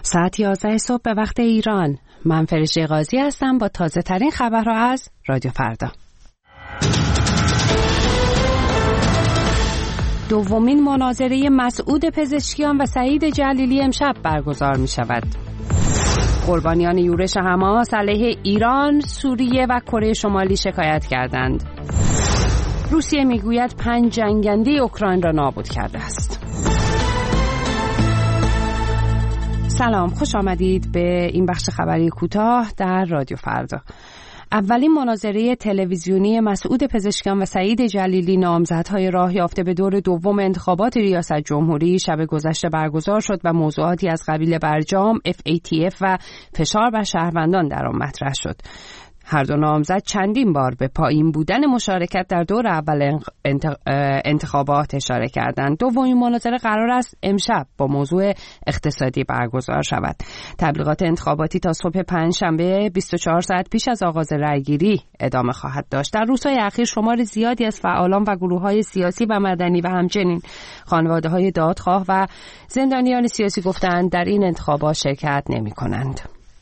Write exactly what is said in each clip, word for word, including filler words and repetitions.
ساعت یازده صبح به وقت ایران. من فرشته قاضی هستم با تازه ترین خبرها از رادیو فردا. دومین مناظره مسعود پزشکیان و سعید جلیلی امشب برگزار می شود. قربانیان یورش حماس علیه ایران، سوریه و کره شمالی شکایت کردند. روسیه میگوید پنج جنگنده اوکراین را نابود کرده است. سلام، خوش آمدید به این بخش خبری کوتاه در رادیو فردا. اولین مناظره تلویزیونی مسعود پزشکیان و سعید جلیلی، نامزدهای راه یافته به دور دوم انتخابات ریاست جمهوری، شب گذشته برگزار شد و موضوعاتی از قبیل برجام، اف ای تی اف و فشار بر شهروندان در آن مطرح شد. هر دو نامزد چندین بار به پایین بودن مشارکت در دور اول انتخابات اشاره کردند. دومین مناظره قرار است امشب با موضوع اقتصادی برگزار شود. تبلیغات انتخاباتی تا صبح پنجشنبه بیست و چهار ساعت پیش از آغاز رأیگیری ادامه خواهد داشت. در روزهای اخیر شمار زیادی از فعالان و گروه‌های سیاسی و مدنی و همچنین خانواده‌های دادخواه و زندانیان سیاسی گفتند در این انتخابات شرکت نمی‌کنند.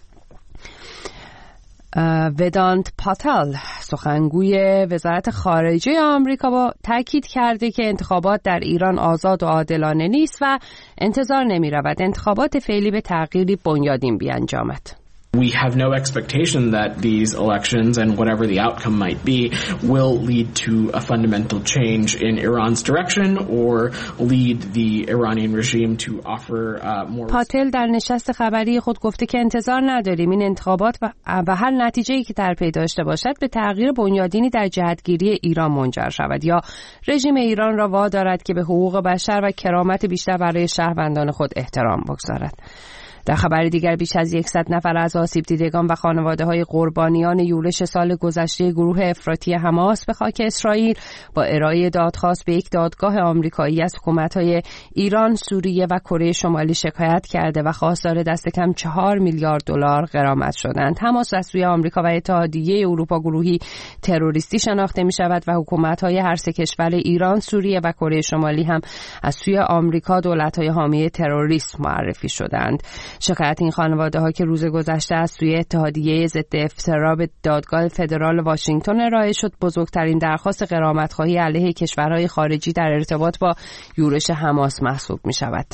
ودانت پاتل، سخنگوی وزارت خارجه آمریکا، با تاکید کرده که انتخابات در ایران آزاد و عادلانه نیست و انتظار نمی رود انتخابات فعلی به تغییری بنیادین بیانجامد. We have no expectation that these elections and whatever the outcome might be will lead to a fundamental change in Iran's direction or lead the Iranian regime to offer uh, more. پاتل در نشست خبری خود گفته که انتظار نداریم این انتخابات و هر نتیجه‌ای که در پی داشته باشد به تغییر بنیادینی در جهتگیری ایران منجر شود یا رژیم ایران را وادارد که به حقوق بشر و کرامت بیشتر برای شهروندان خود احترام بگذارد. در خبر دیگر بیش از صد نفر از آسیب دیدگان و خانواده‌های قربانیان یورش سال گذشته گروه افراطی حماس به خاک اسرائیل با ارائه دادخواست به یک دادگاه آمریکایی از حکومت‌های ایران، سوریه و کره شمالی شکایت کرده و خواستار دست کم چهار میلیارد دلار غرامت شدند. حماس از سوی آمریکا و اتحادیه اروپا گروهی تروریستی شناخته می‌شود و حکومت‌های هر سه کشور ایران، سوریه و کره شمالی هم از سوی آمریکا دولت‌های حامی تروریسم معرفی شدند. شکایت این خانواده ها که روز گذشته از سوی اتحادیه ضد افترا به دادگاه فدرال واشنگتن ارائه شد، بزرگترین درخواست غرامت‌خواهی علیه کشورهای خارجی در ارتباط با یورش حماس محسوب می شود.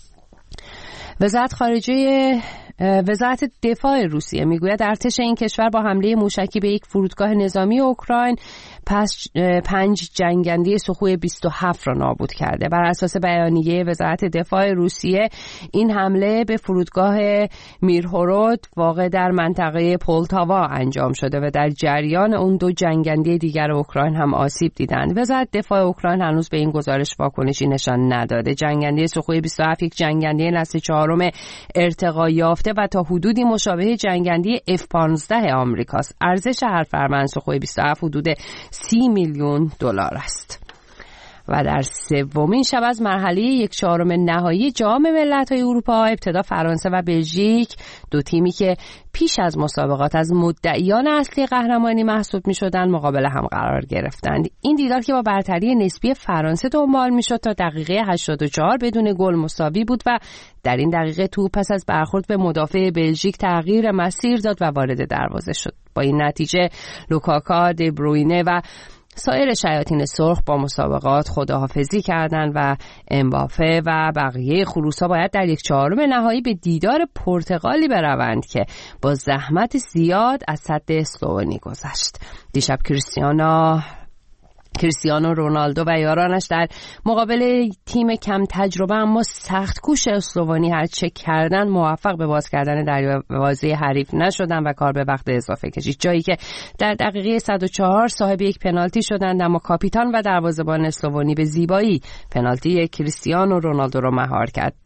وزارت خارجه وزارت دفاع روسیه میگوید ارتش این کشور با حمله موشکی به یک فرودگاه نظامی اوکراین پس پنج جنگنده سخوی بیست و هفت را نابود کرده. بر اساس بیانیه وزارت دفاع روسیه این حمله به فرودگاه میرهورود واقع در منطقه پولتاوا انجام شده و در جریان اون دو جنگنده دیگر اوکراین هم آسیب دیدند. وزارت دفاع اوکراین هنوز به این گزارش واکنشی نشان نداده. جنگنده سخوی بیست و هفت یک جنگنده نسل چهارم ارتقا یافته و تا حدودی مشابه جنگنده اف پانزده آمریکاست. ارزش هر فرمان سخوی بیست و هفت حدود سی میلیون دلار است. و در سومین شب از مرحله یک چهارم نهایی جام ملت‌های اروپا، ابتدا فرانسه و بلژیک، دو تیمی که پیش از مسابقات از مدعیان اصلی قهرمانی محسوب می‌شدند، مقابل هم قرار گرفتند. این دیدار که با برتری نسبی فرانسه دنبال می‌شد تا دقیقه هشتاد و چهار بدون گل مساوی بود و در این دقیقه توپ پس از برخورد به مدافع بلژیک تغییر مسیر داد و وارد دروازه شد. با این نتیجه لوکاکا، دبروینه و سایر شیاطین سرخ با مسابقات خداحافظی کردند و امباپه و بقیه خروس‌ها باید در یک چهارم نهایی به دیدار پرتغالی بروند که با زحمت زیاد از سد اسلوونی گذشت. دیشب کریستیانو کریستیانو رونالدو و یارانش در مقابل تیم کم تجربه اما سخت کوش اسلوونی هر چه کردن موفق به باز کردن دروازه حریف نشدن و کار به وقت اضافه کشید، جایی که در دقیقه صد و چهار صاحب یک پنالتی شدند، اما کاپیتان و دروازه‌بان اسلوونی به زیبایی پنالتی کریستیانو رونالدو را مهار کرد.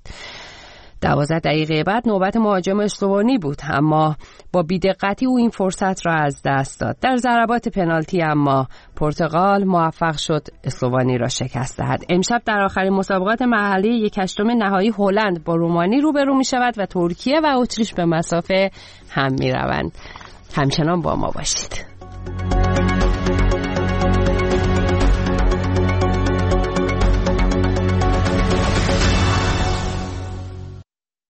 دوازده دقیقه بعد نوبت مهاجم اسلوونی بود، اما با بی‌دقتی او این فرصت را از دست داد. در ضربات پنالتی اما پرتغال موفق شد اسلوونی را شکست دهد. امشب در آخرین مسابقات مرحله یک هشتم نهایی هلند با رومانی روبرو می شود و ترکیه و اتریش به مسافه هم می روند. همچنان با ما باشید.